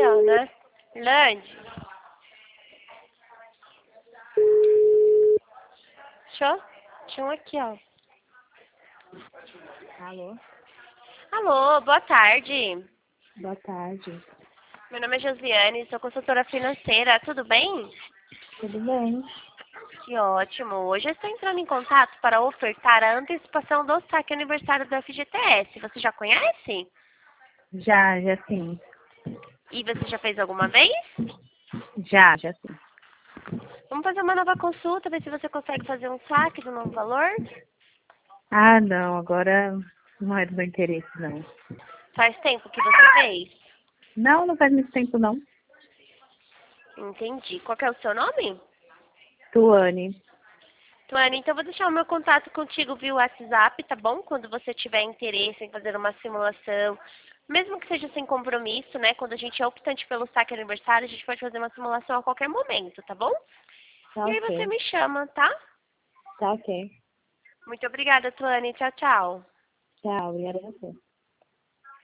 ó, né? Irlande. Deixa um aqui, ó. Alô? Alô, boa tarde. Boa tarde. Meu nome é Josiane, sou consultora financeira. Tudo bem? Tudo bem? Que ótimo. Hoje eu estou entrando em contato para ofertar a antecipação do saque aniversário do FGTS. Você já conhece? Já sim. E você já fez alguma vez? Já sim. Vamos fazer uma nova consulta, ver se você consegue fazer um saque do novo valor. Ah, não, agora não é do meu interesse, não. Faz tempo que você fez? Não faz muito tempo, não. Entendi. Qual que é o seu nome? Tuane. Tuane, então eu vou deixar o meu contato contigo via WhatsApp, tá bom? Quando você tiver interesse em fazer uma simulação, mesmo que seja sem compromisso, né? Quando a gente é optante pelo saque aniversário, a gente pode fazer uma simulação a qualquer momento, tá bom? Tá E aí você ok. me chama, tá? Tá ok. Muito obrigada, Tuane. Tchau, tchau. Tchau, obrigada a você.